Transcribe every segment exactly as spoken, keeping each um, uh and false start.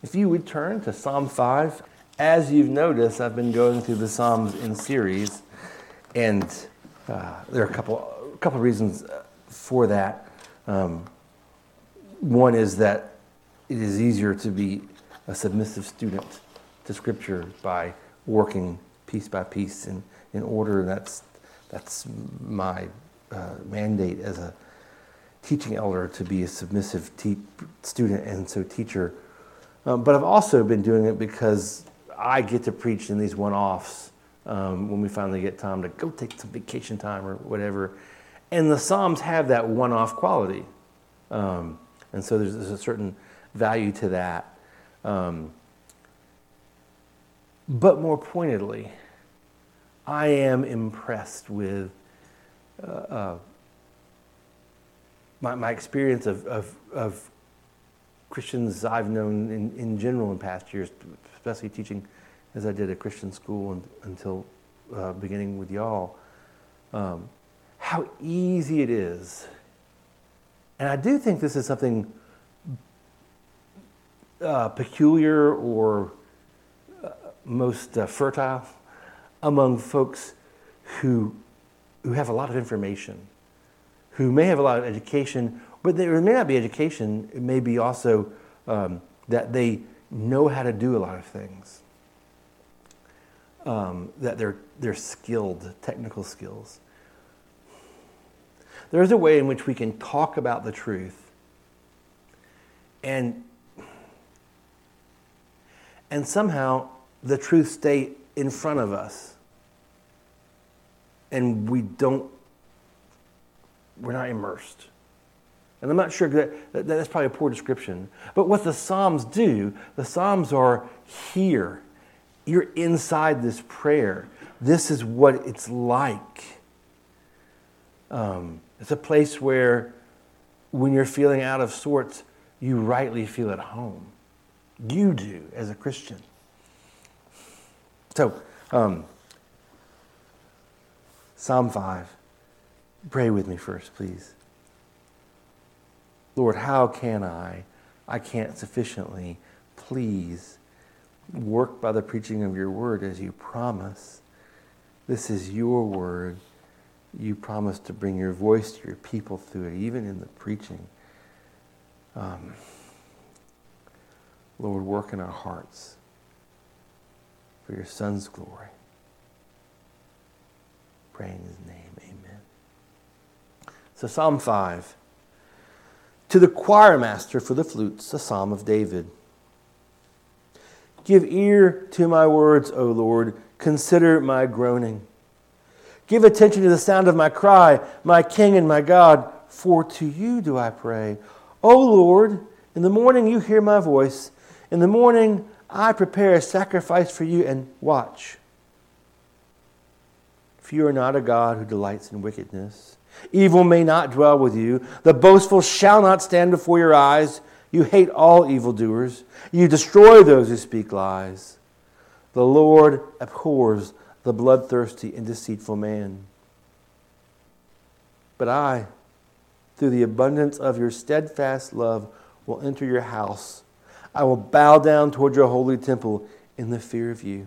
If you would turn to Psalm five, as you've noticed, I've been going through the Psalms in series, and uh, there are a couple, a couple of reasons for that. Um, one is that it is easier to be a submissive student to Scripture by working piece by piece in, in order. That's that's my uh, mandate as a teaching elder, to be a submissive te- student and so teacher. Um, but I've also been doing it because I get to preach in these one-offs um, when we finally get time to go take some vacation time or whatever. And the Psalms have that one-off quality. Um, and so there's, there's a certain value to that. Um, but more pointedly, I am impressed with uh, uh, my, my experience of, of, of Christians I've known in, in general in past years, especially teaching as I did at Christian school and, until uh, beginning with y'all, um, how easy it is. And I do think this is something uh, peculiar or uh, most uh, fertile among folks who who have a lot of information, who may have a lot of education, but there may not be education. It may be also um, that they know how to do a lot of things, um, that they're they're skilled, technical skills. There's a way in which we can talk about the truth and and somehow the truth stay in front of us, and we don't, we're not immersed. And I'm not sure that, that that's probably a poor description. But what the Psalms do, the Psalms are here. You're inside this prayer. This is what it's like. Um, it's a place where when you're feeling out of sorts, you rightly feel at home. You do as a Christian. So, um, Psalm five. Pray with me first, please. Lord, how can I, I can't sufficiently, please work by the preaching of your word as you promise. This is your word. You promise to bring your voice to your people through it, even in the preaching. Um, Lord, work in our hearts for your Son's glory. Pray in his name, amen. So Psalm five. To the choir master for the flutes, a psalm of David. Give ear to my words, O Lord. Consider my groaning. Give attention to the sound of my cry, my King and my God. For to you do I pray. O Lord, in the morning you hear my voice. In the morning I prepare a sacrifice for you and watch. For you are not a God who delights in wickedness. Evil may not dwell with you. The boastful shall not stand before your eyes. You hate all evildoers. You destroy those who speak lies. The Lord abhors the bloodthirsty and deceitful man. But I, through the abundance of your steadfast love, will enter your house. I will bow down toward your holy temple in the fear of you.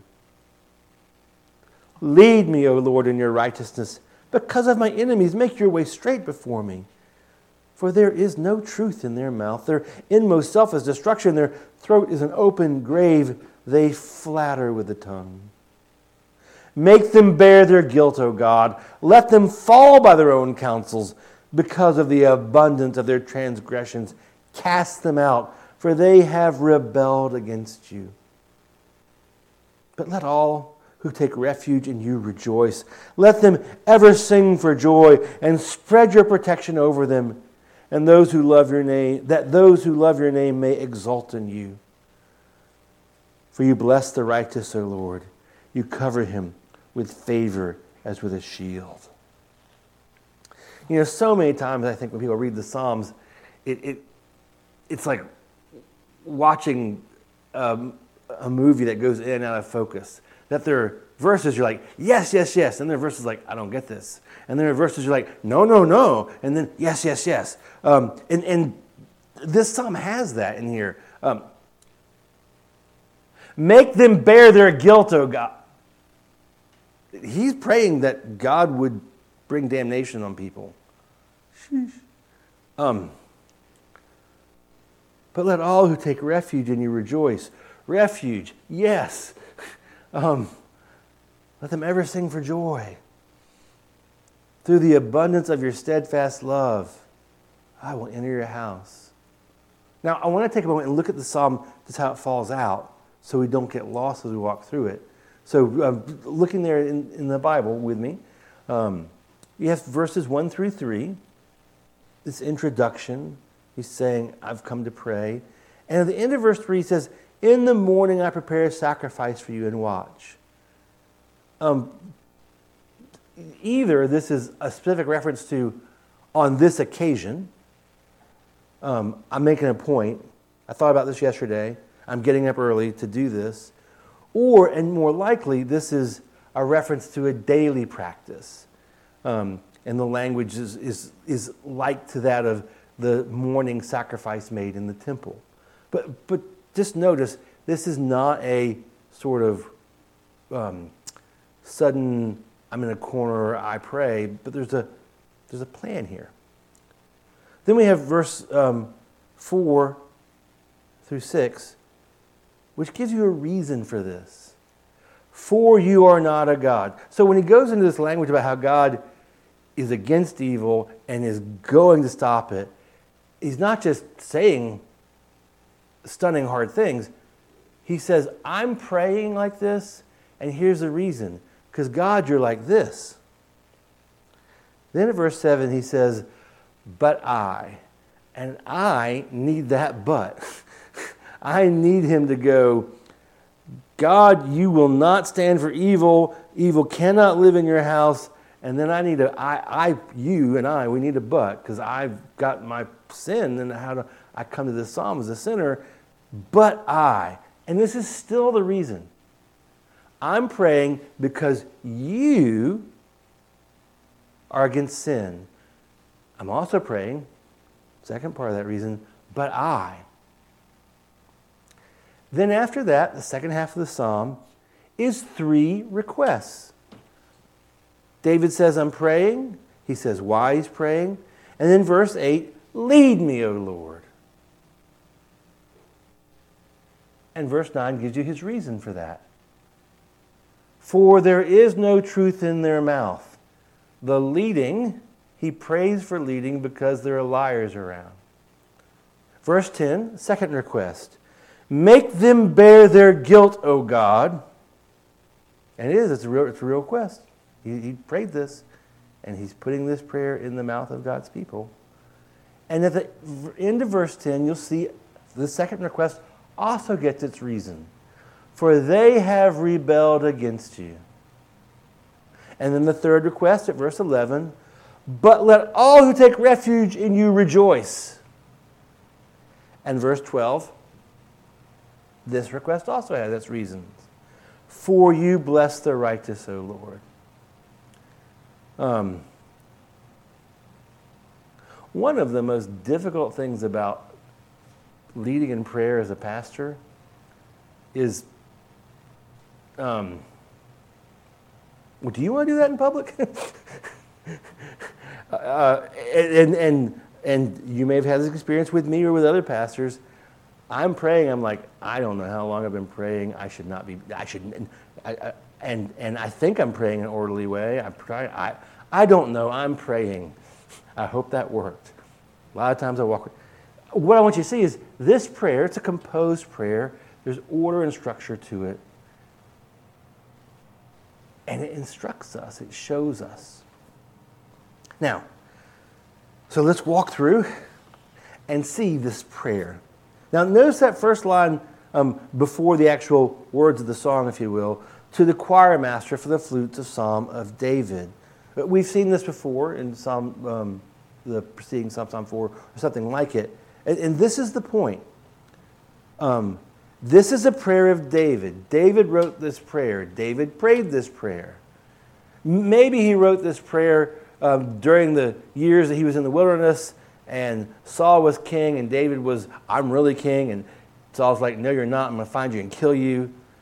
Lead me, O Lord, in your righteousness. Because of my enemies, make your way straight before me. For there is no truth in their mouth. Their inmost self is destruction. Their throat is an open grave. They flatter with the tongue. Make them bear their guilt, O God. Let them fall by their own counsels. Because of the abundance of their transgressions, cast them out, for they have rebelled against you. But let all who take refuge in you rejoice. Let them ever sing for joy and spread your protection over them, and those who love your name, that those who love your name may exult in you. For you bless the righteous, O Lord. You cover him with favor as with a shield. You know, so many times I think when people read the Psalms, it, it it's like watching um, a movie that goes in and out of focus. That there are verses you're like, yes, yes, yes. And there are verses like, I don't get this. And there are verses you're like, no, no, no. And then, yes, yes, yes. Um, and, and this psalm has that in here. Um, Make them bear their guilt, O God. He's praying that God would bring damnation on people. Sheesh. Um, but let all who take refuge in you rejoice. Refuge, yes. Um, let them ever sing for joy. Through the abundance of your steadfast love, I will enter your house. Now, I want to take a moment and look at the psalm, just how it falls out, so we don't get lost as we walk through it. So, um, looking there in, in the Bible with me, um, you have verses one through three. This introduction, he's saying, I've come to pray. And at the end of verse three, he says, in the morning I prepare a sacrifice for you and watch. Um, either this is a specific reference to on this occasion. Um, I'm making a point. I thought about this yesterday. I'm getting up early to do this. Or, and more likely, this is a reference to a daily practice. Um, and the language is, is, is like to that of the morning sacrifice made in the temple. But, but just notice, this is not a sort of um, sudden, I'm in a corner, I pray, but there's a, there's a plan here. Then we have verse um, four through six, which gives you a reason for this. For you are not a God. So when he goes into this language about how God is against evil and is going to stop it, he's not just saying stunning hard things. He says, I'm praying like this, and here's the reason. Because God, you're like this. Then in verse seven, he says, but I, and I need that but. I need him to go, God, you will not stand for evil. Evil cannot live in your house. And then I need a, I, I, you and I, we need a but, because I've got my sin, and how do I come to this psalm as a sinner? But I, and this is still the reason. I'm praying because you are against sin. I'm also praying, second part of that reason, but I. Then after that, the second half of the psalm is three requests. David says, I'm praying. He says why he's praying. And then verse eight, lead me, O Lord. And verse nine gives you his reason for that. For there is no truth in their mouth. The leading, he prays for leading because there are liars around. Verse ten, second request. Make them bear their guilt, O God. And it is, it's a real, it's a real request. He, he prayed this, and he's putting this prayer in the mouth of God's people. And at the end of verse ten, you'll see the second request also gets its reason. For they have rebelled against you. And then the third request at verse eleven, but let all who take refuge in you rejoice. And verse twelve, this request also has its reasons. For you bless the righteous, O Lord. Um, one of the most difficult things about leading in prayer as a pastor is, um, well, do you want to do that in public? uh, and, and, and you may have had this experience with me or with other pastors. I'm praying, I'm like, I don't know how long I've been praying. I should not be, I shouldn't, I, I, and and I think I'm praying in an orderly way. I'm trying, I, I don't know, I'm praying. I hope that worked. A lot of times I walk, what I want you to see is this prayer, it's a composed prayer. There's order and structure to it. And it instructs us, it shows us. Now, so let's walk through and see this prayer. Now, notice that first line um, before the actual words of the song, if you will, to the choir master for the flutes, a psalm of David. We've seen this before in Psalm, um, the preceding Psalm, Psalm four, or something like it. And, and this is the point. Um, this is a prayer of David. David wrote this prayer. David prayed this prayer. Maybe he wrote this prayer um, during the years that he was in the wilderness, and Saul was king, and David was, I'm really king, and Saul's like, no, you're not, I'm going to find you and kill you.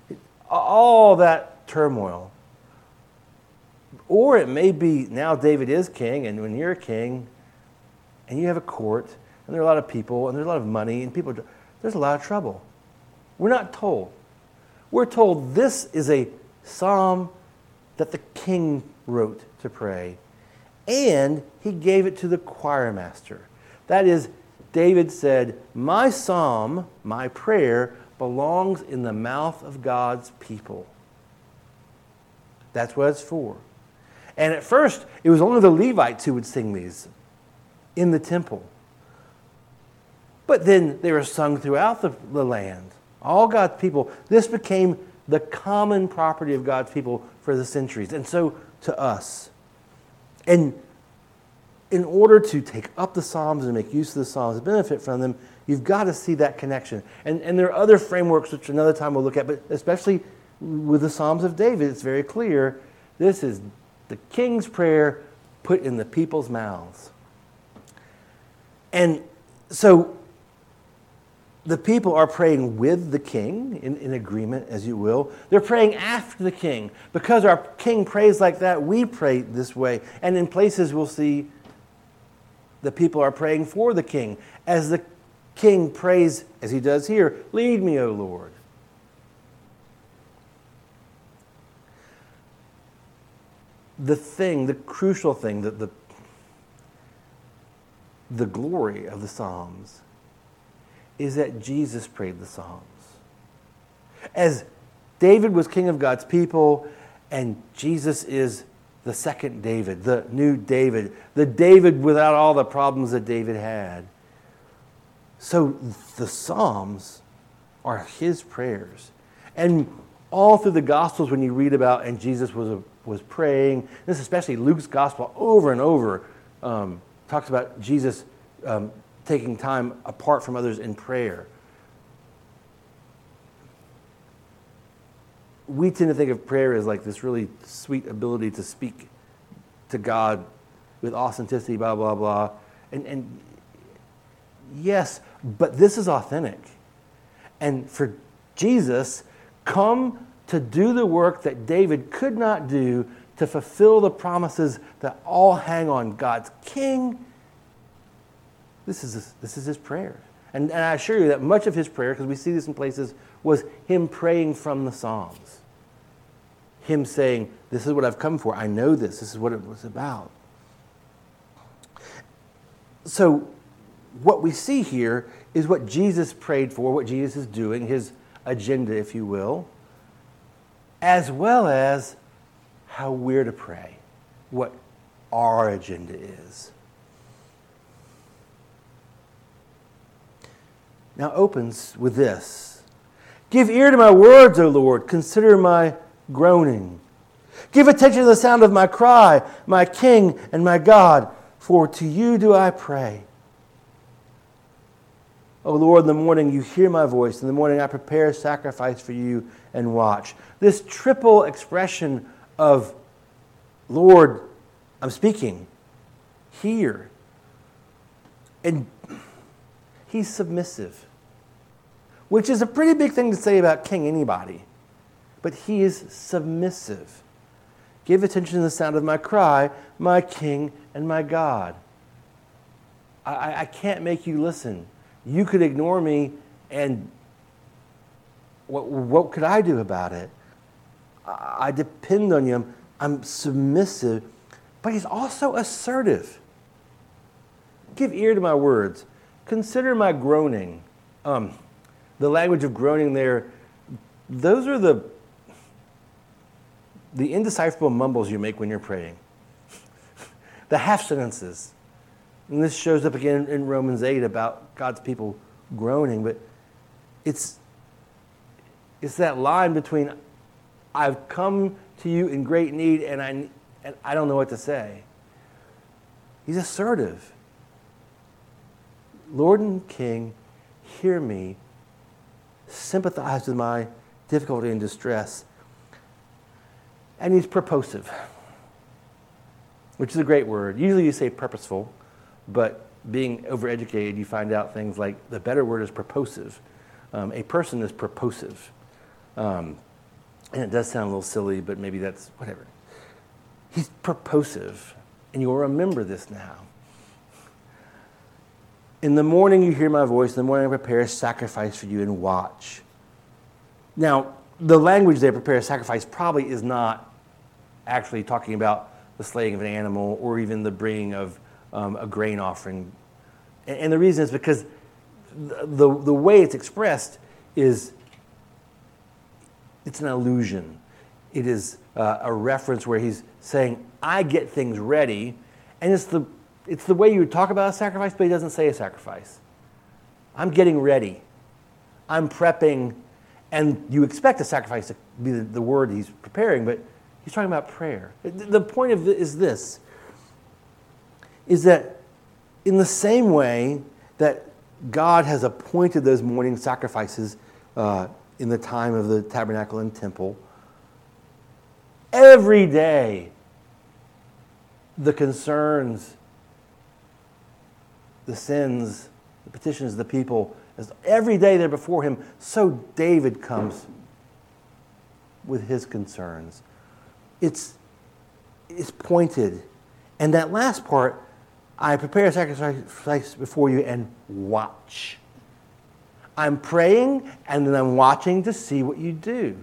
all that turmoil. Or it may be now David is king, and when you're a king, and you have a court, and there are a lot of people, and there's a lot of money, and people, there's a lot of trouble. We're not told. We're told this is a psalm that the king wrote to pray, and he gave it to the choir master. That is, David said, my psalm, my prayer, belongs in the mouth of God's people. That's what it's for. And at first, it was only the Levites who would sing these in the temple. But then they were sung throughout the, the land. All God's people. This became the common property of God's people for the centuries. And so to us. And in order to take up the Psalms and make use of the Psalms and benefit from them, you've got to see that connection. And, and there are other frameworks which another time we'll look at, but especially with the Psalms of David, it's very clear. This is the king's prayer put in the people's mouths. And so the people are praying with the king, in, in agreement, as you will. They're praying after the king. Because our king prays like that, we pray this way. And in places we'll see the people are praying for the king. As the king prays, as he does here, lead me, O Lord. The thing, the crucial thing, the, the, the glory of the Psalms is that Jesus prayed the Psalms. As David was king of God's people, and Jesus is the second David, the new David, the David without all the problems that David had. So the Psalms are his prayers. And all through the Gospels, when you read about, and Jesus was a, was praying, this especially Luke's Gospel over and over um, talks about Jesus um, taking time apart from others in prayer. We tend to think of prayer as like this really sweet ability to speak to God with authenticity, blah, blah, blah. And, and yes, but this is authentic. And for Jesus, come to do the work that David could not do to fulfill the promises that all hang on God's king. This is his, this is his prayer. And, and I assure you that much of his prayer, because we see this in places, was him praying from the Psalms. Him saying, this is what I've come for. I know this. This is what it was about. So what we see here is what Jesus prayed for, what Jesus is doing, his agenda, if you will, as well as how we're to pray, what our agenda is. Now opens with this. Give ear to my words, O Lord. Consider my groaning. Give attention to the sound of my cry, my King and my God, for to you do I pray. O Lord, in the morning you hear my voice. In the morning I prepare a sacrifice for you and watch. This triple expression of, Lord, I'm speaking, hear. And he's submissive, which is a pretty big thing to say about king anybody. But he is submissive. Give attention to the sound of my cry, my King and my God. I, I can't make you listen. You could ignore me, and what, what could I do about it? I, I depend on you. I'm, I'm submissive, but he's also assertive. Give ear to my words. Consider my groaning. Um, the language of groaning there, those are the, the indecipherable mumbles you make when you're praying. The half sentences. And this shows up again in Romans eight about God's people groaning, but it's, it's that line between I've come to you in great need and I, and I don't know what to say. He's assertive. Lord and King, hear me, sympathize with my difficulty and distress. And he's purposive, which is a great word. Usually you say purposeful, but being overeducated, you find out things like the better word is purposive. Um, a person is purposive. Um, And it does sound a little silly, but maybe that's whatever. He's purposive, and you'll remember this now. In the morning you hear my voice, in the morning I prepare a sacrifice for you and watch. Now, the language there, prepare a sacrifice, probably is not actually talking about the slaying of an animal or even the bringing of um, a grain offering. And, and the reason is because the, the, the way it's expressed is, it's an allusion. It is uh, a reference where he's saying, I get things ready, and it's the it's the way you would talk about a sacrifice, but he doesn't say a sacrifice. I'm getting ready. I'm prepping, and you expect a sacrifice to be the, the word he's preparing, but he's talking about prayer. The point of it is this, is that in the same way that God has appointed those morning sacrifices uh, in the time of the tabernacle and temple, every day the concerns, the sins, the petitions of the people, as every day they're before him, so David comes with his concerns. It's, it's pointed. And that last part, I prepare a sacrifice before you and watch. I'm praying and then I'm watching to see what you do.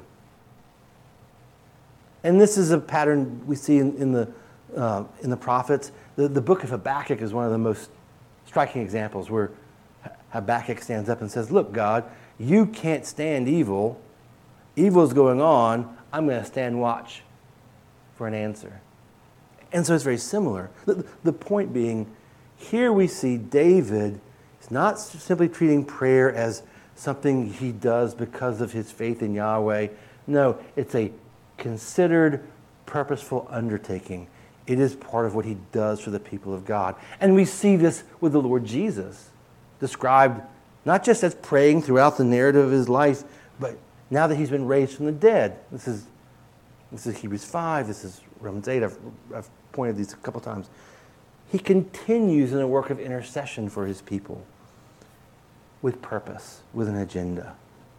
And this is a pattern we see in, in the uh, in the prophets. The, the book of Habakkuk is one of the most striking examples where Habakkuk stands up and says, look, God, you can't stand evil. Evil is going on. I'm going to stand watch for an answer. And so it's very similar. The, the point being, here we see David is not simply treating prayer as something he does because of his faith in Yahweh. No, it's a considered, purposeful undertaking. It is part of what he does for the people of God. And we see this with the Lord Jesus, described not just as praying throughout the narrative of his life, but now that he's been raised from the dead. This is this is Hebrews five, this is Romans eight, I've, I've pointed these a couple times. He continues in a work of intercession for his people with purpose, with an agenda.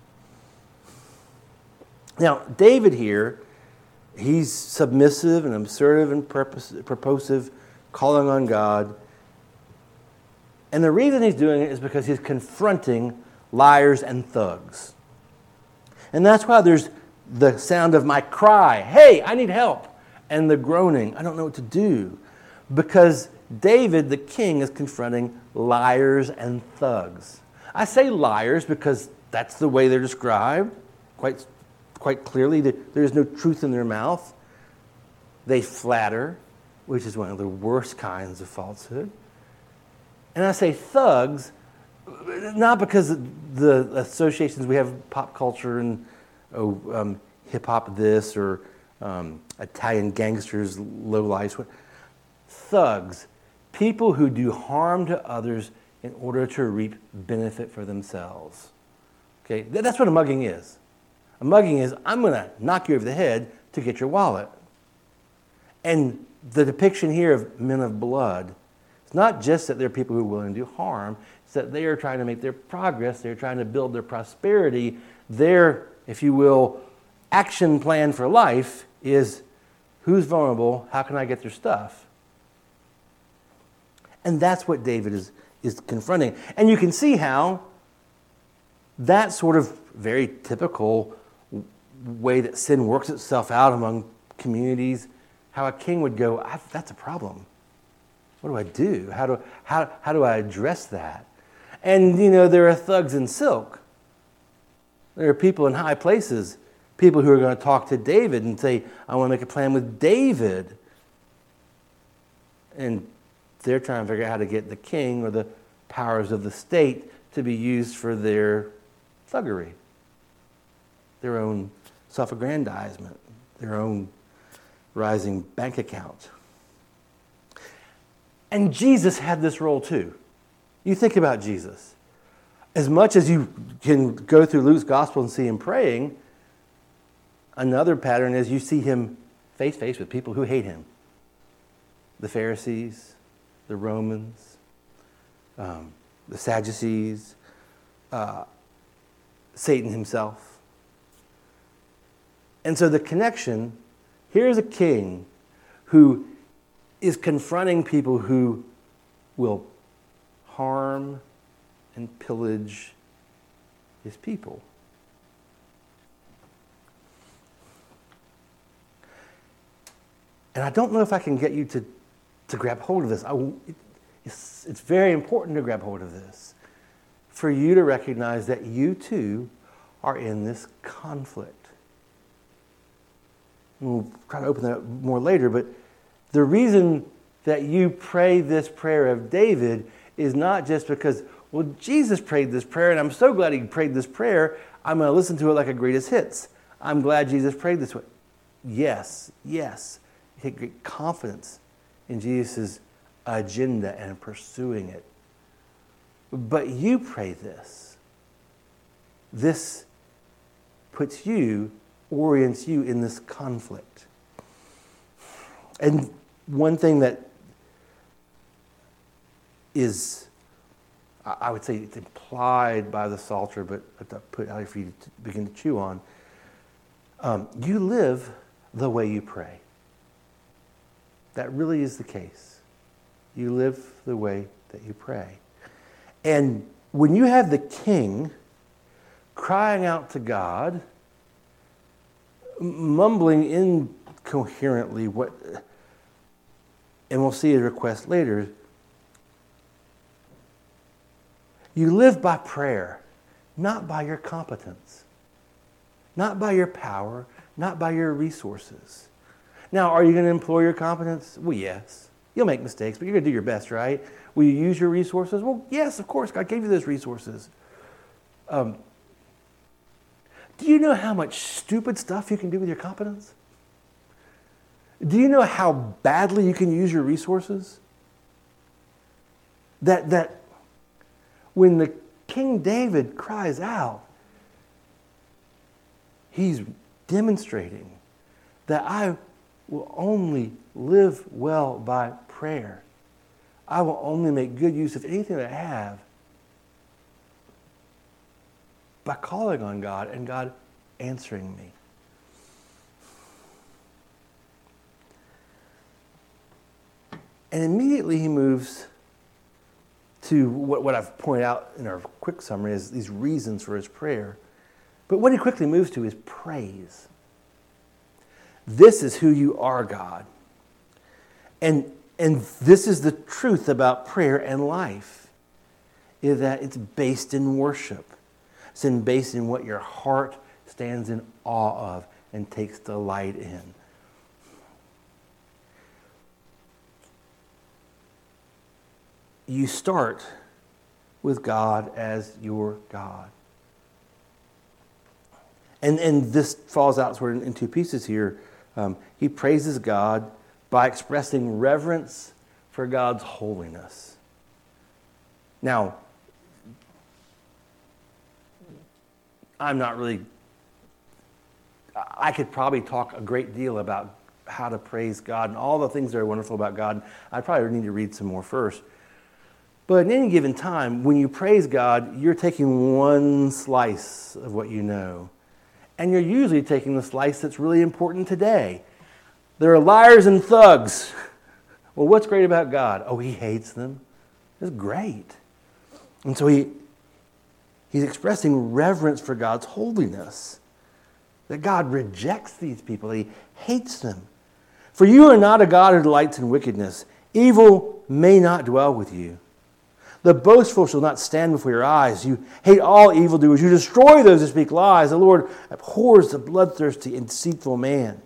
Now, David here, he's submissive and assertive and purpose, purposive, calling on God. And the reason he's doing it is because he's confronting liars and thugs. And that's why there's the sound of my cry, hey, I need help, and the groaning, I don't know what to do. Because David, the king, is confronting liars and thugs. I say liars because that's the way they're described, quite Quite clearly, there is no truth in their mouth. They flatter, which is one of the worst kinds of falsehood. And I say thugs, not because of the associations we have, pop culture and oh, um, hip-hop this, or um, Italian gangsters, lowlifes. Thugs, people who do harm to others in order to reap benefit for themselves. Okay, that's what a mugging is. A mugging is, I'm going to knock you over the head to get your wallet. And the depiction here of men of blood, it's not just that they're people who are willing to do harm, it's that they are trying to make their progress, they're trying to build their prosperity. Their, if you will, action plan for life is, who's vulnerable, how can I get their stuff? And that's what David is, is confronting. And you can see how that sort of very typical way that sin works itself out among communities, how a king would go, that's a problem. What do I do? How do, how, how do I address that? And, you know, there are thugs in silk. There are people in high places, people who are going to talk to David and say, I want to make a plan with David. And they're trying to figure out how to get the king or the powers of the state to be used for their thuggery, their own self-aggrandizement, their own rising bank account. And Jesus had this role too. You think about Jesus. As much as you can go through Luke's gospel and see him praying, another pattern is you see him face-to-face with people who hate him. The Pharisees, the Romans, um, the Sadducees, uh, Satan himself. And so the connection, here's a king who is confronting people who will harm and pillage his people. And I don't know if I can get you to, to grab hold of this. I, it's, it's very important to grab hold of this. For you to recognize that you too are in this conflict. We'll try to open that up more later, but the reason that you pray this prayer of David is not just because, well, Jesus prayed this prayer, and I'm so glad he prayed this prayer, I'm going to listen to it like a greatest hits. I'm glad Jesus prayed this way. Yes, yes. You take great confidence in Jesus' agenda and pursuing it. But you pray this. This puts you, orients you in this conflict. And one thing that is, I would say it's implied by the Psalter, but I put it out for you to begin to chew on. Um, you live the way you pray. That really is the case. You live the way that you pray. And when you have the king crying out to God, mumbling incoherently what, and we'll see his request later, you live by prayer, not by your competence, not by your power, not by your resources. Now, are you going to employ your competence? Well, yes. You'll make mistakes, but you're going to do your best, right? Will you use your resources? Well, yes, of course. God gave you those resources. Um, do you know how much stupid stuff you can do with your competence? Do you know how badly you can use your resources? That, that when the King David cries out, he's demonstrating that I will only live well by prayer. I will only make good use of anything that I have by calling on God and God answering me. And immediately he moves to what, what I've pointed out in our quick summary is these reasons for his prayer. But what he quickly moves to is praise. This is who you are, God. And, and this is the truth about prayer and life, is that it's based in worship. It's in based in what your heart stands in awe of and takes delight in. You start with God as your God. And, and this falls out sort of in two pieces here. Um, he praises God by expressing reverence for God's holiness. Now, I'm not really, I could probably talk a great deal about how to praise God and all the things that are wonderful about God. I probably need to read some more first. But at any given time, when you praise God, you're taking one slice of what you know. And you're usually taking the slice that's really important today. There are liars and thugs. Well, what's great about God? Oh, he hates them. That's great. And so he he's expressing reverence for God's holiness. That God rejects these people. He hates them. For you are not a God who delights in wickedness. Evil may not dwell with you. The boastful shall not stand before your eyes. You hate all evildoers. You destroy those who speak lies. The Lord abhors the bloodthirsty and deceitful man.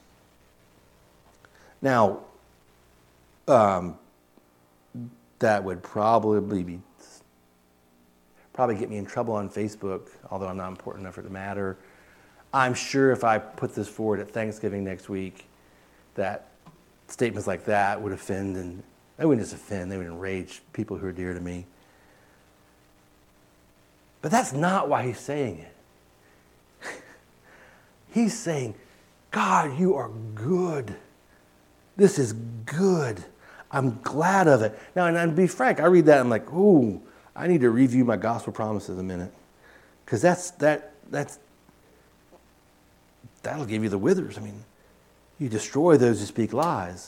Now, um, that would probably be probably get me in trouble on Facebook, although I'm not important enough for it to matter. I'm sure if I put this forward at Thanksgiving next week, that statements like that would offend, and they wouldn't just offend, they would enrage people who are dear to me. But that's not why he's saying it. He's saying, God, you are good. This is good. I'm glad of it. Now, and, and to be frank, I read that, I'm like, ooh, I need to review my gospel promises a minute. Because that's, that, that's, that'll give you the withers. I mean, you destroy those who speak lies.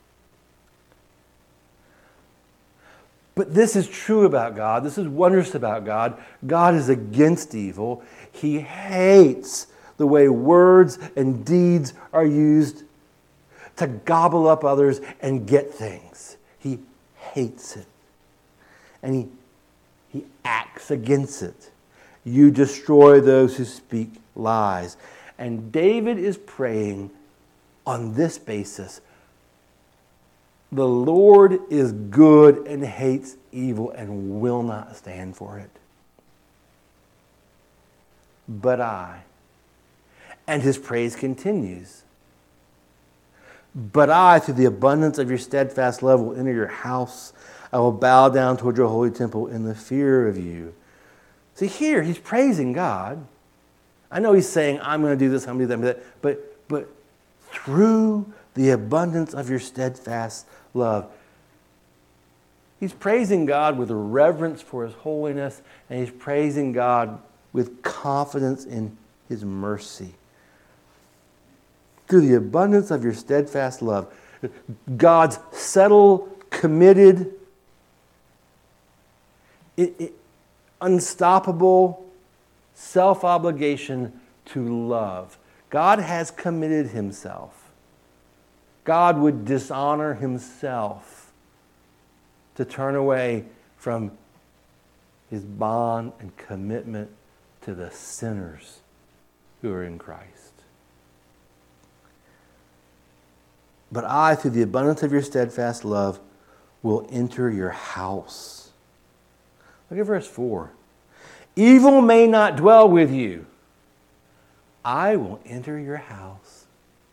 But this is true about God. This is wondrous about God. God is against evil. He hates the way words and deeds are used to gobble up others and get things. He hates it. And he, he acts against it. You destroy those who speak lies. And David is praying on this basis. The Lord is good and hates evil and will not stand for it. But I, and his praise continues. But I, through the abundance of your steadfast love, will enter your house. I will bow down toward your holy temple in the fear of you. See, here he's praising God. I know he's saying, I'm going to do this, I'm going to do that, but, but through the abundance of your steadfast love. He's praising God with reverence for his holiness, and he's praising God with confidence in his mercy. Through the abundance of your steadfast love, God's settled, committed, it, it, unstoppable self-obligation to love. God has committed himself. God would dishonor himself to turn away from his bond and commitment to the sinners who are in Christ. But I, through the abundance of your steadfast love, will enter your house. Look at verse four. Evil may not dwell with you. I will enter your house.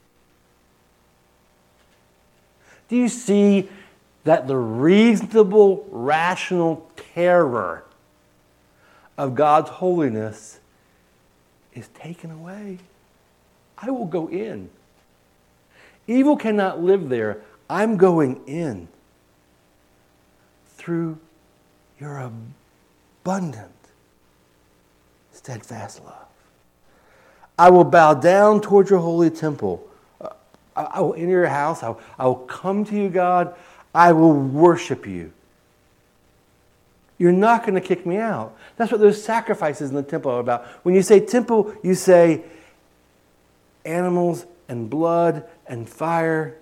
Do you see that the reasonable, rational terror of God's holiness is taken away? I will go in. Evil cannot live there. I'm going in through your abundant, steadfast love. I will bow down toward your holy temple. I will enter your house. I will, I will come to you, God. I will worship you. You're not going to kick me out. That's what those sacrifices in the temple are about. When you say temple, you say animals and blood and fire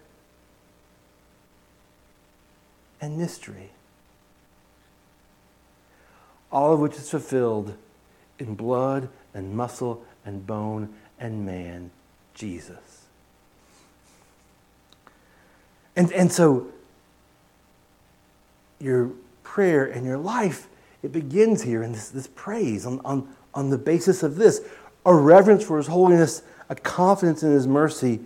and mystery. All of which is fulfilled in blood and muscle and bone and man, Jesus. And, and so your prayer and your life, it begins here in this, this praise on, on, on the basis of this. A reverence for his holiness, a confidence in his mercy.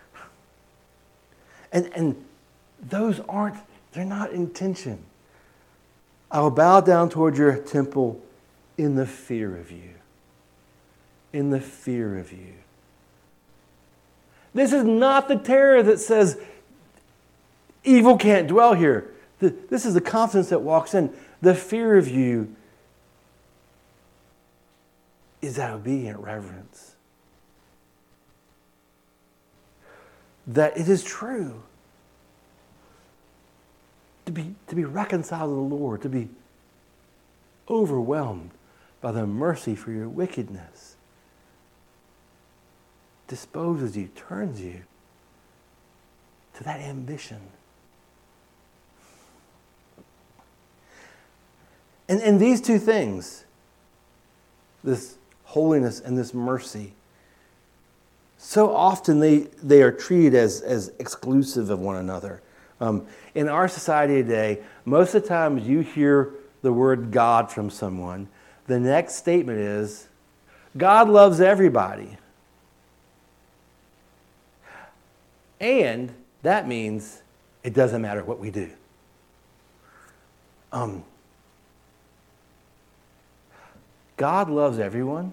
And, and those aren't, they're not in tension. I will bow down toward your temple in the fear of you. In the fear of you. This is not the terror that says evil can't dwell here. The, this is the confidence that walks in. The fear of you is that obedient reverence. That it is true. To be, to be reconciled to the Lord, to be overwhelmed by the mercy for your wickedness, disposes you, turns you to that ambition. And, and these two things, this holiness and this mercy, so often they, they are treated as, as exclusive of one another. Um, in our society today, most of the times you hear the word God from someone, the next statement is, God loves everybody. And that means it doesn't matter what we do. Um, God loves everyone.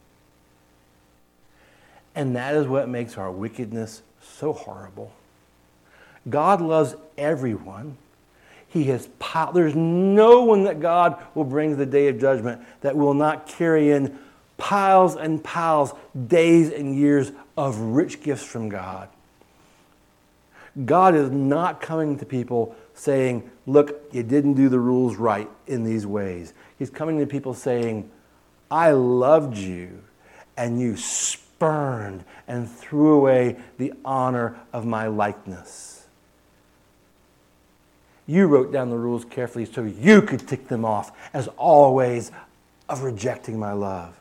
And that is what makes our wickedness so horrible. God loves everyone. He has power. There's no one that God will bring to the day of judgment that will not carry in piles and piles, days and years of rich gifts from God. God is not coming to people saying, look, you didn't do the rules right in these ways. He's coming to people saying, I loved you, and you spurned and threw away the honor of my likeness. You wrote down the rules carefully so you could tick them off as all ways of rejecting my love.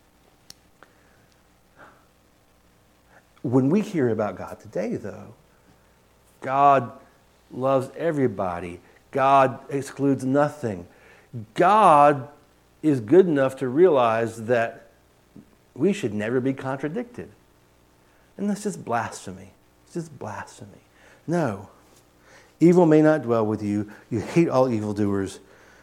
When we hear about God today, though, God loves everybody. God excludes nothing. God is good enough to realize that we should never be contradicted. And that's just blasphemy. It's just blasphemy. No. Evil may not dwell with you. You hate all evildoers.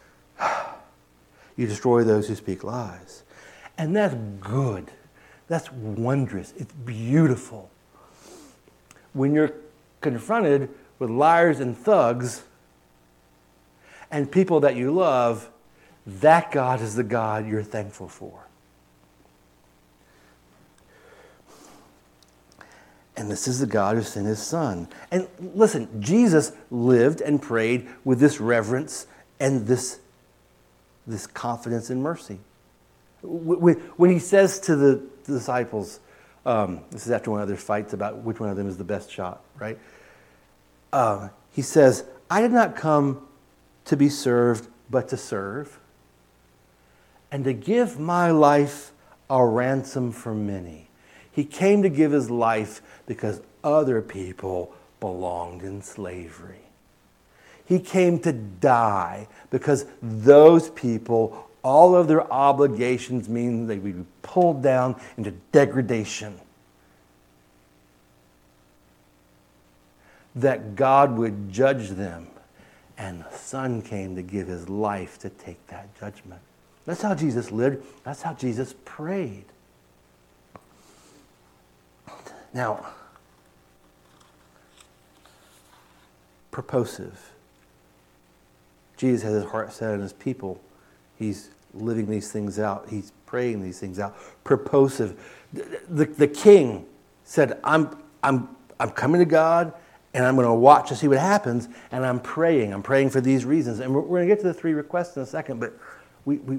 You destroy those who speak lies. And that's good. That's wondrous. It's beautiful. When you're confronted with liars and thugs and people that you love, that God is the God you're thankful for. And this is the God who sent his Son. And listen, Jesus lived and prayed with this reverence and this, this confidence in mercy. When he says to the disciples, um, this is after one of their fights about which one of them is the best shot, right? Uh, he says, I did not come to be served, but to serve, and to give my life a ransom for many. He came to give his life because other people belonged in slavery. He came to die because those people, all of their obligations mean they would be pulled down into degradation. That God would judge them. And the Son came to give his life to take that judgment. That's how Jesus lived. That's how Jesus prayed. Now, purposive. Jesus has his heart set on his people. He's living these things out. He's praying these things out. Purposive. The, the king said, I'm, I'm, I'm coming to God, and I'm going to watch to see what happens, and I'm praying. I'm praying for these reasons. And we're, we're going to get to the three requests in a second, but we, we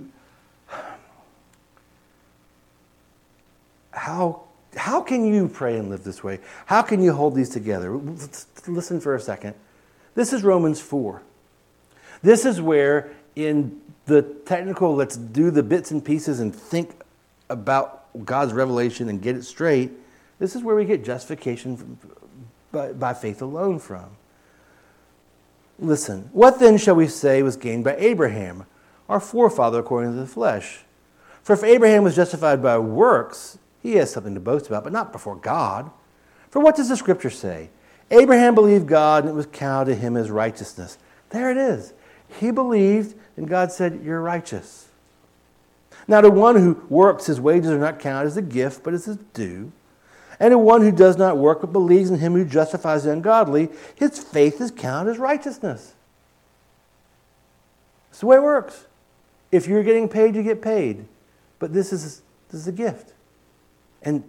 how, how can you pray and live this way? How can you hold these together? Let's listen for a second. This is Romans four. This is where in the technical, let's do the bits and pieces and think about God's revelation and get it straight. This is where we get justification from, by, by faith alone from. Listen, what then shall we say was gained by Abraham, our forefather according to the flesh? For if Abraham was justified by works, he has something to boast about, but not before God. For what does the Scripture say? Abraham believed God, and it was counted to him as righteousness. There it is. He believed, and God said, you're righteous. Now to one who works, his wages are not counted as a gift, but as his due. And to one who does not work, but believes in him who justifies the ungodly, his faith is counted as righteousness. That's the way it works. If you're getting paid, you get paid. But this is, this is a gift. And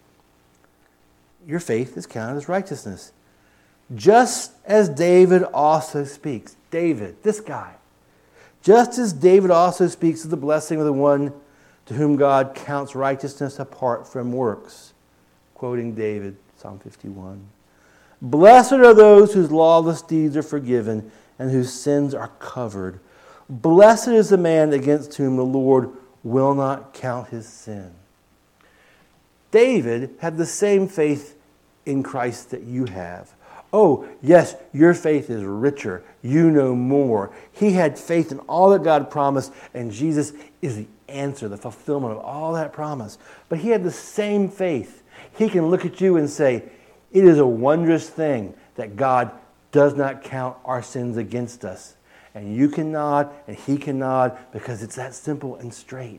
your faith is counted as righteousness. Just as David also speaks. David, this guy. Just as David also speaks of the blessing of the one to whom God counts righteousness apart from works. Quoting David, Psalm fifty-one. Blessed are those whose lawless deeds are forgiven and whose sins are covered. Blessed is the man against whom the Lord will not count his sin. David had the same faith in Christ that you have. Oh, yes, your faith is richer. You know more. He had faith in all that God promised, and Jesus is the answer, the fulfillment of all that promise. But he had the same faith. He can look at you and say, it is a wondrous thing that God does not count our sins against us. And you can nod, and he can nod, because it's that simple and straight.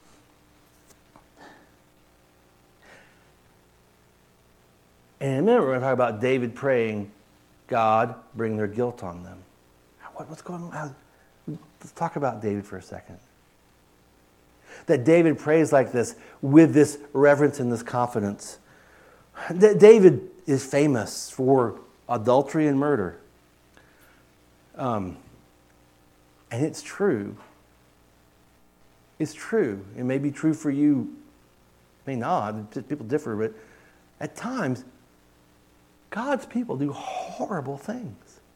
And in a minute, we're going to talk about David praying, God, bring their guilt on them. What, what's going on? Let's talk about David for a second. that David prays like this with this reverence and this confidence. D- David is famous for adultery and murder. Um, and it's true. It's true. It may be true for you, may not. People differ, but at times, God's people do horrible things.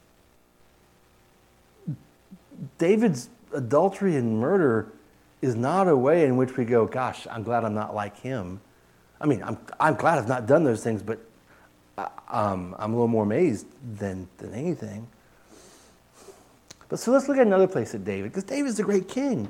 David's adultery and murder is not a way in which we go, gosh, I'm glad I'm not like him. I mean, I'm I'm glad I've not done those things, but I, um, I'm a little more amazed than, than anything. But so let's look at another place at David, because David's a great king.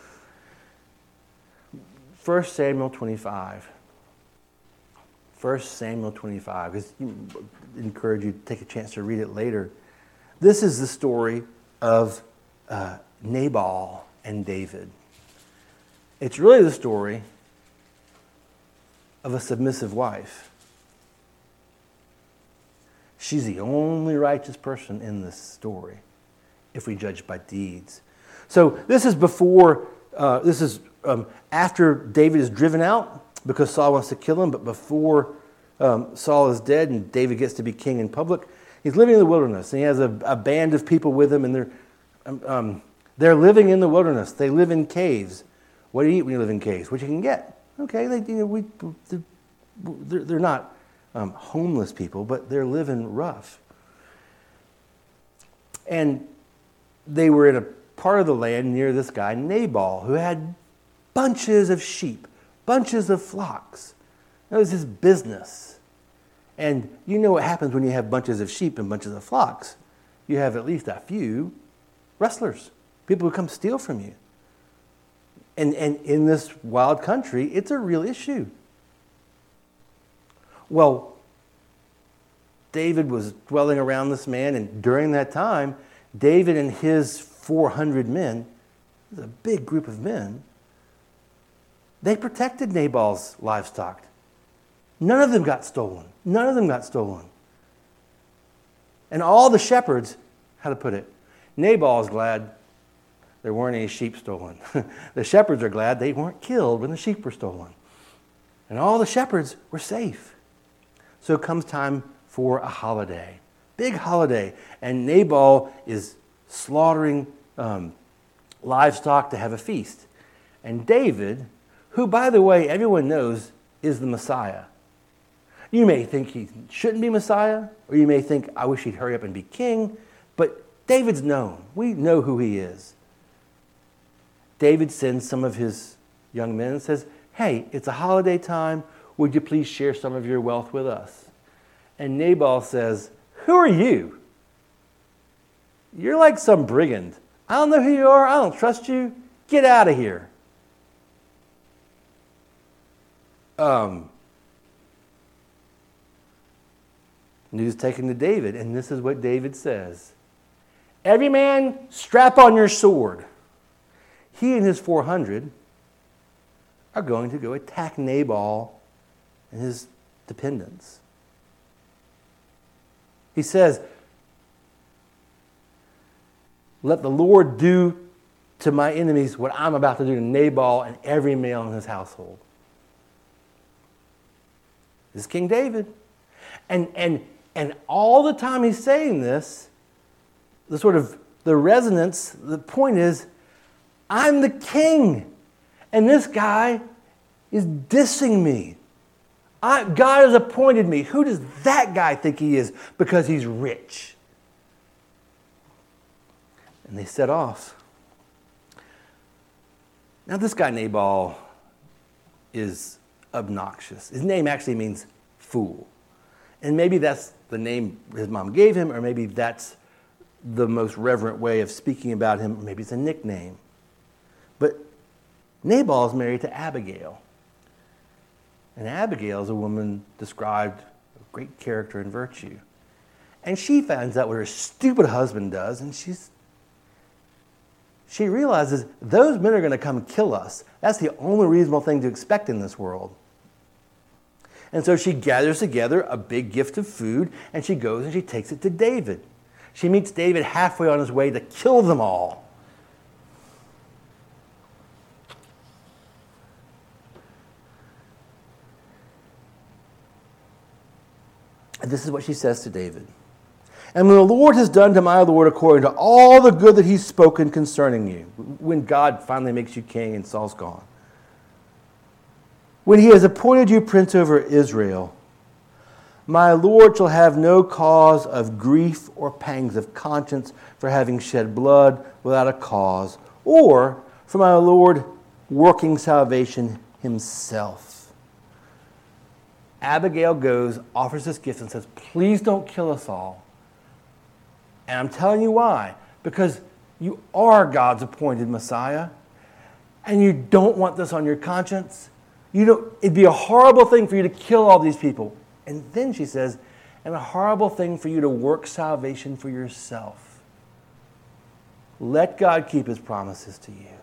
First Samuel twenty-five. First Samuel twenty-five, because I encourage you to take a chance to read it later. This is the story of uh, Nabal and David. It's really the story of a submissive wife. She's the only righteous person in this story, if we judge by deeds. So this is before, uh, this is um, after David is driven out because Saul wants to kill him, but before um, Saul is dead and David gets to be king in public. He's living in the wilderness, and he has a, a band of people with him, and they're um, um, they're living in the wilderness. They live in caves. What do you eat when you live in caves? What you can get. Okay, they, you know, we, they're, they're not um, homeless people, but they're living rough. And they were in a part of the land near this guy, Nabal, who had bunches of sheep, bunches of flocks. That was his business. And you know what happens when you have bunches of sheep and bunches of flocks. You have at least a few rustlers, people who come steal from you. And, and in this wild country, it's a real issue. Well, David was dwelling around this man, and during that time, David and his four hundred men, it was a big group of men, they protected Nabal's livestock. None of them got stolen. None of them got stolen. And all the shepherds, how to put it, Nabal's glad there weren't any sheep stolen. The shepherds are glad they weren't killed when the sheep were stolen. And all the shepherds were safe. So it comes time for a holiday, big holiday. And Nabal is slaughtering um, livestock to have a feast. And David, who, by the way, everyone knows is the Messiah. You may think he shouldn't be Messiah, or you may think, I wish he'd hurry up and be king, but David's known. We know who he is. David sends some of his young men and says, hey, it's a holiday time. Would you please share some of your wealth with us? And Nabal says, who are you? You're like some brigand. I don't know who you are. I don't trust you. Get out of here. Um, news taken to David, and this is what David says. Every man strap on your sword. He and his four hundred are going to go attack Nabal and his dependents. He says, let the Lord do to my enemies what I'm about to do to Nabal and every male in his household. This is King David. And, and, and all the time he's saying this, the sort of the resonance, the point is, I'm the king, and this guy is dissing me. I, God has appointed me. Who does that guy think he is? Because he's rich. And they set off. Now this guy Nabal is obnoxious. His name actually means fool. And maybe that's the name his mom gave him, or maybe that's the most reverent way of speaking about him. Maybe it's a nickname. But Nabal is married to Abigail. And Abigail is a woman described of great character and virtue. And she finds out what her stupid husband does, and she's she realizes those men are going to come kill us. That's the only reasonable thing to expect in this world. And so she gathers together a big gift of food, and she goes and she takes it to David. She meets David halfway on his way to kill them all. And this is what she says to David. And when the Lord has done to my Lord according to all the good that he's spoken concerning you, when God finally makes you king and Saul's gone, when he has appointed you prince over Israel, my Lord shall have no cause of grief or pangs of conscience for having shed blood without a cause, or for my Lord working salvation himself. Abigail goes, offers this gift, and says, please don't kill us all. And I'm telling you why. Because you are God's appointed Messiah, and you don't want this on your conscience. You don't, it'd be a horrible thing for you to kill all these people. And then she says, and a horrible thing for you to work salvation for yourself. Let God keep his promises to you.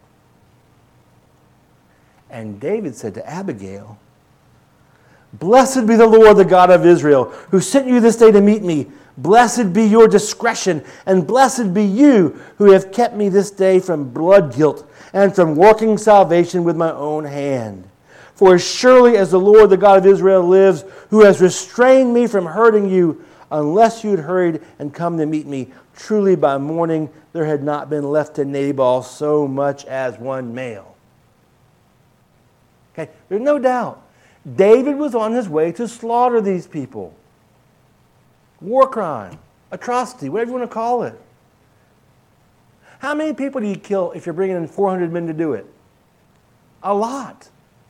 And David said to Abigail, blessed be the Lord, the God of Israel, who sent you this day to meet me. Blessed be your discretion, and blessed be you who have kept me this day from blood guilt and from working salvation with my own hand. For as surely as the Lord, the God of Israel, lives, who has restrained me from hurting you, unless you had hurried and come to meet me, truly by morning there had not been left to Nabal so much as one male. Okay, there's no doubt. David was on his way to slaughter these people. War crime, atrocity, whatever you want to call it. How many people do you kill if you're bringing in four hundred men to do it? A lot.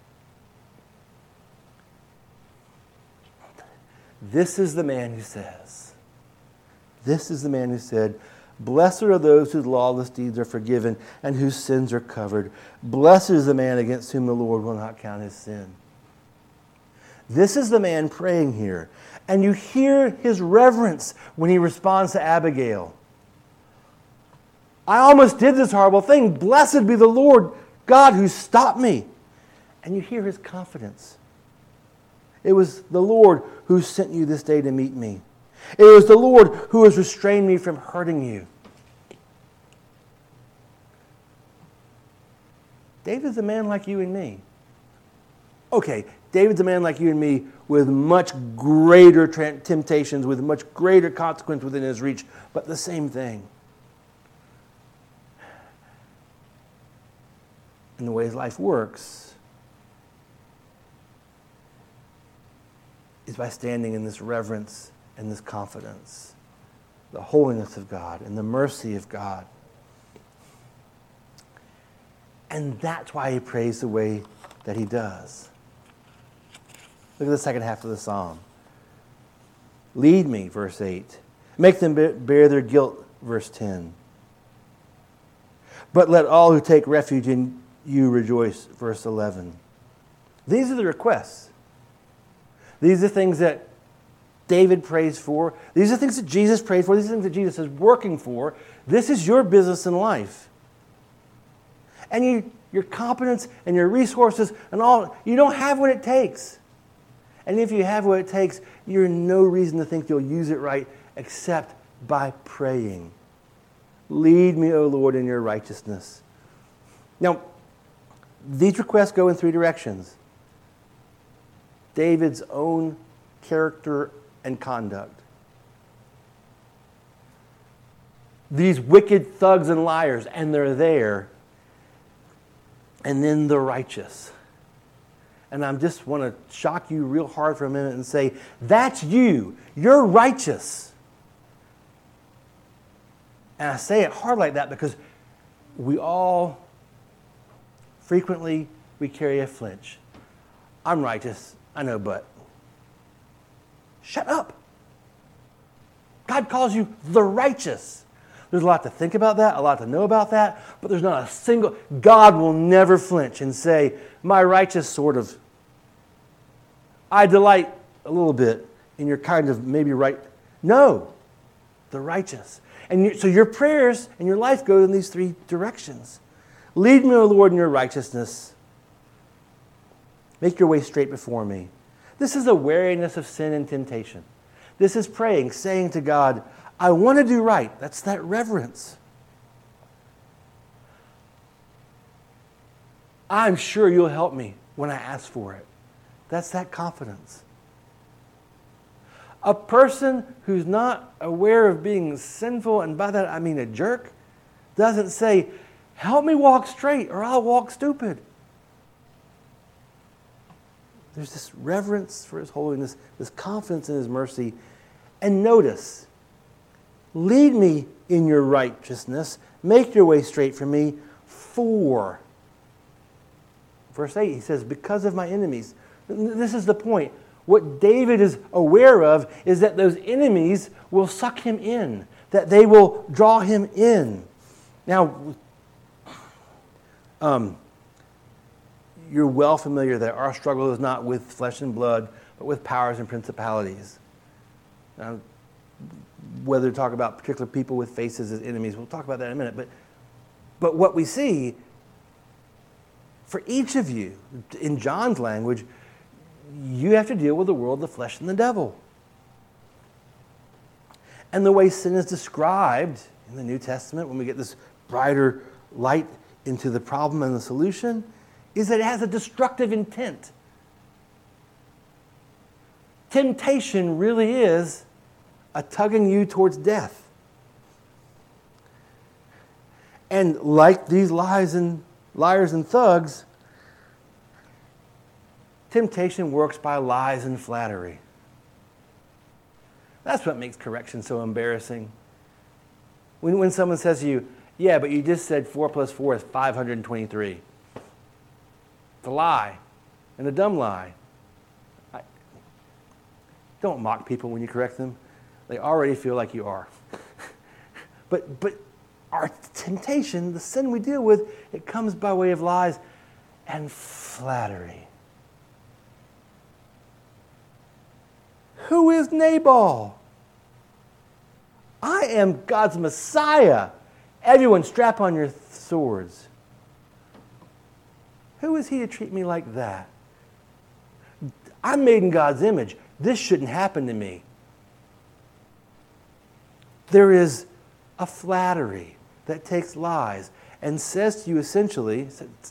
This is the man who says, this is the man who said, blessed are those whose lawless deeds are forgiven and whose sins are covered. Blessed is the man against whom the Lord will not count his sin. This is the man praying here. And you hear his reverence when he responds to Abigail. I almost did this horrible thing. Blessed be the Lord God who stopped me. And you hear his confidence. It was the Lord who sent you this day to meet me. It was the Lord who has restrained me from hurting you. David's a man like you and me. Okay, David's a man like you and me with much greater tra- temptations, with much greater consequence within his reach, but the same thing. And the way his life works is by standing in this reverence and this confidence, the holiness of God and the mercy of God. And that's why he prays the way that he does. Look at the second half of the psalm. Lead me, verse eight. Make them bear their guilt, verse ten. But let all who take refuge in you rejoice, verse eleven. These are the requests. These are things that David prays for. These are things that Jesus prayed for. These are things that Jesus is working for. This is your business in life. And you, your competence and your resources and all, you don't have what it takes. And if you have what it takes, you're no reason to think you'll use it right except by praying. Lead me, O Lord, in your righteousness. Now, these requests go in three directions. David's own character and conduct. These wicked thugs and liars, and they're there. And then the righteous. And I just want to shock you real hard for a minute and say, that's you. You're righteous. And I say it hard like that because we all, frequently, we carry a flinch. I'm righteous. I know, but shut up. God calls you the righteous. There's a lot to think about that, a lot to know about that, but there's not a single, God will never flinch and say, my righteous sort of, I delight a little bit in your kind of maybe right. No, the righteous. And you, so your prayers and your life go in these three directions. Lead me, O Lord, in your righteousness. Make your way straight before me. This is a wariness of sin and temptation. This is praying, saying to God, I want to do right. That's that reverence. I'm sure you'll help me when I ask for it. That's that confidence. A person who's not aware of being sinful, and by that I mean a jerk, doesn't say, help me walk straight or I'll walk stupid. There's this reverence for his holiness, this confidence in his mercy. And notice, lead me in your righteousness, make your way straight for me, for. Verse eight, he says, because of my enemies. This is the point. What David is aware of is that those enemies will suck him in, that they will draw him in. Now, um, you're well familiar that our struggle is not with flesh and blood, but with powers and principalities. Now, whether to talk about particular people with faces as enemies, we'll talk about that in a minute. But, but what we see, for each of you, in John's language, you have to deal with the world, the flesh, and the devil. And the way sin is described in the New Testament, when we get this brighter light into the problem and the solution, is that it has a destructive intent. Temptation really is a tugging you towards death. And like these lies and liars and thugs, temptation works by lies and flattery. That's what makes correction so embarrassing. When, when someone says to you, yeah, but you just said four plus four is five hundred twenty-three. It's a lie, and a dumb lie. I, don't mock people when you correct them. They already feel like you are. but but our temptation, the sin we deal with, it comes by way of lies and flattery. Who is Nabal? I am God's Messiah. Everyone strap on your swords. Who is he to treat me like that? I'm made in God's image. This shouldn't happen to me. There is a flattery that takes lies and says to you essentially,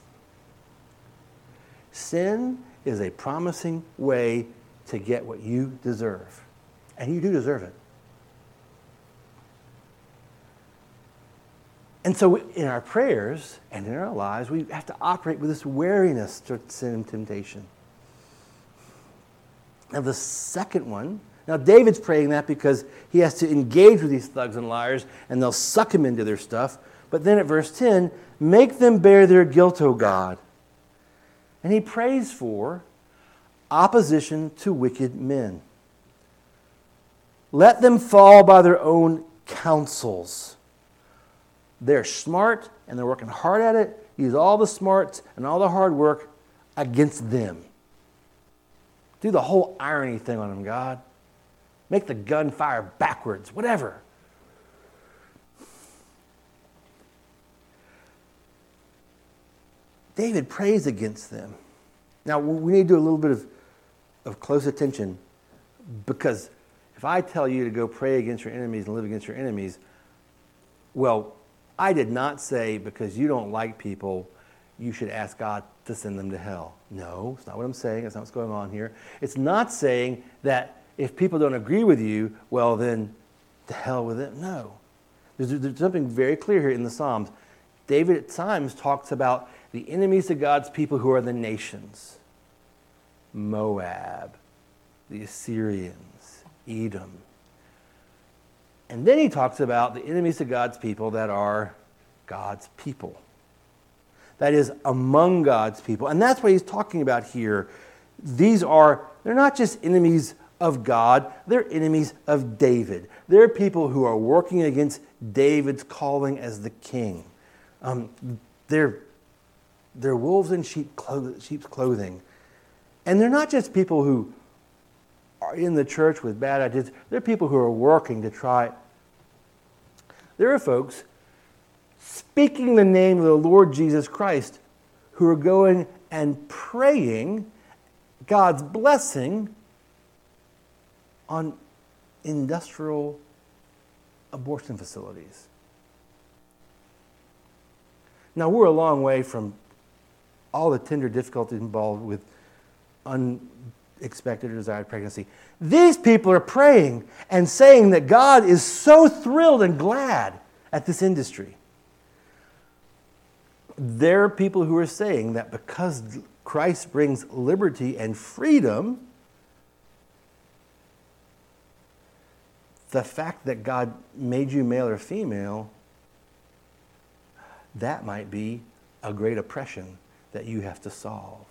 sin is a promising way to get what you deserve. And you do deserve it. And so in our prayers and in our lives, we have to operate with this wariness to sin and temptation. Now the second one, now David's praying that because he has to engage with these thugs and liars and they'll suck him into their stuff. But then at verse ten, make them bear their guilt, O God. And he prays for opposition to wicked men. Let them fall by their own counsels. They're smart and they're working hard at it. Use all the smarts and all the hard work against them. Do the whole irony thing on them, God. Make the gun fire backwards, whatever. David prays against them. Now, we need to do a little bit of, of close attention, because if I tell you to go pray against your enemies and live against your enemies, well, I did not say because you don't like people, you should ask God to send them to hell. No, it's not what I'm saying. That's not what's going on here. It's not saying that if people don't agree with you, well, then to hell with it. No. There's, there's something very clear here in the Psalms. David at times talks about the enemies of God's people who are the nations. Moab, the Assyrians, Edom. And then he talks about the enemies of God's people that are God's people. That is, among God's people. And that's what he's talking about here. These are, they're not just enemies of God, they're enemies of David. They're people who are working against David's calling as the king. Um, they're, they're wolves in sheep cloth- sheep's clothing. And they're not just people who are in the church with bad ideas. They're people who are working to try. There are folks speaking the name of the Lord Jesus Christ who are going and praying God's blessing on industrial abortion facilities. Now, we're a long way from all the tender difficulties involved with un, expected or desired pregnancy. These people are praying and saying that God is so thrilled and glad at this industry. There are people who are saying that because Christ brings liberty and freedom, the fact that God made you male or female, that might be a great oppression that you have to solve.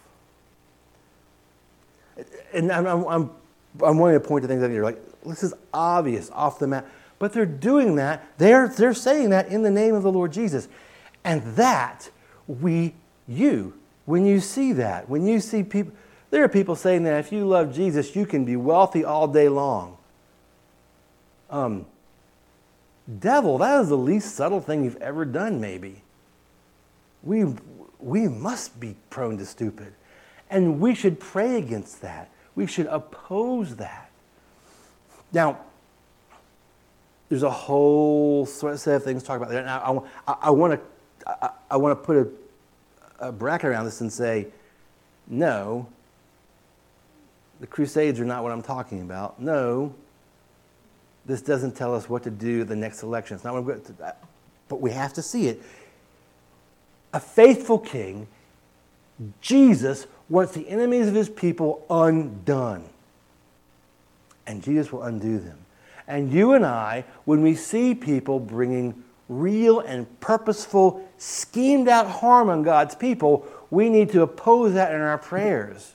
And I'm, I'm, I'm wanting to point to things that you're like, this is obvious, off the map. But they're doing that. They're, they're saying that in the name of the Lord Jesus. And that we, you, when you see that, when you see people, there are people saying that if you love Jesus, you can be wealthy all day long. Um, devil, that is the least subtle thing you've ever done, maybe. We, we must be prone to stupid. And we should pray against that. We should oppose that. Now, there's a whole set of things to talk about there. Now, I, I, I want to I, I want to put a, a bracket around this and say, no, the Crusades are not what I'm talking about. No, this doesn't tell us what to do the next election. It's not what I'm going to, but we have to see it. A faithful king, Jesus, wants the enemies of his people undone. And Jesus will undo them. And you and I, when we see people bringing real and purposeful, schemed out harm on God's people, we need to oppose that in our prayers.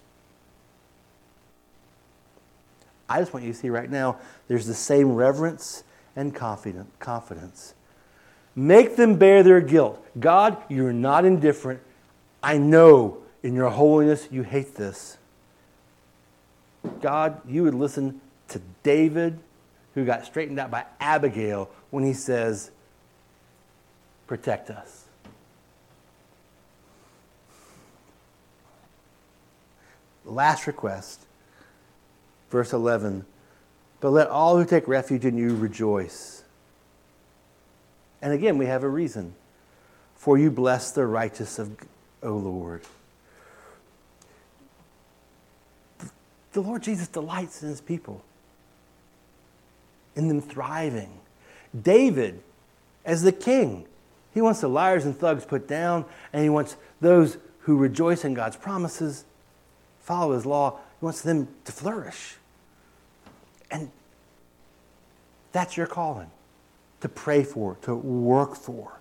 I just want you to see right now, there's the same reverence and confidence. Make them bear their guilt. God, you're not indifferent. I know in your holiness you hate this. God, you would listen to David, who got straightened out by Abigail when he says, protect us. Last request, verse eleven, but let all who take refuge in you rejoice. And again, we have a reason. For you bless the righteous of, O Lord. The Lord Jesus delights in his people, in them thriving. David, as the king, he wants the liars and thugs put down, and he wants those who rejoice in God's promises, follow his law, he wants them to flourish. And that's your calling, to pray for, to work for.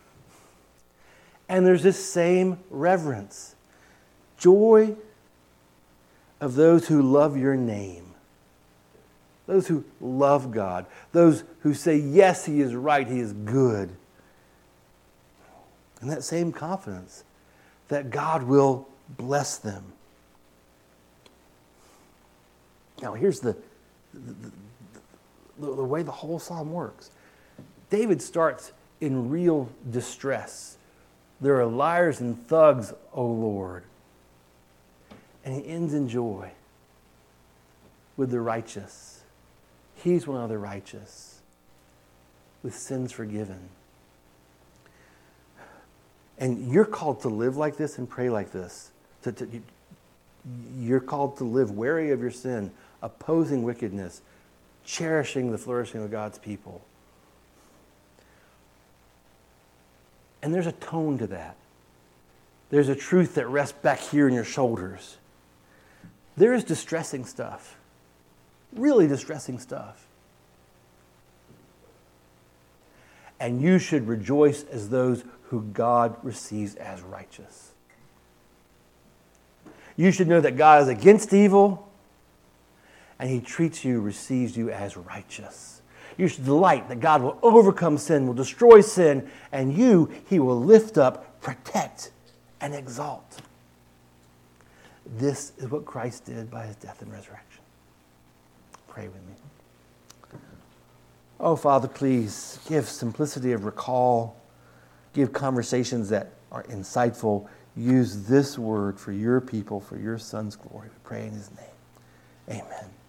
And there's this same reverence, joy of those who love your name. Those who love God. Those who say, yes, he is right, he is good. And that same confidence that God will bless them. Now, here's the, the, the, the way the whole psalm works. David starts in real distress. There are liars and thugs, O Lord. And he ends in joy with the righteous. He's one of the righteous, with sins forgiven. And you're called to live like this and pray like this. To, to, you're called to live wary of your sin, opposing wickedness, cherishing the flourishing of God's people. And there's a tone to that. There's a truth that rests back here in your shoulders. There is distressing stuff. Really distressing stuff. And you should rejoice as those who God receives as righteous. You should know that God is against evil, and he treats you, receives you as righteous. You should delight that God will overcome sin, will destroy sin, and you, he will lift up, protect, and exalt. This is what Christ did by his death and resurrection. Pray with me. Oh, Father, please give simplicity of recall. Give conversations that are insightful. Use this word for your people, for your Son's glory. We pray in his name. Amen.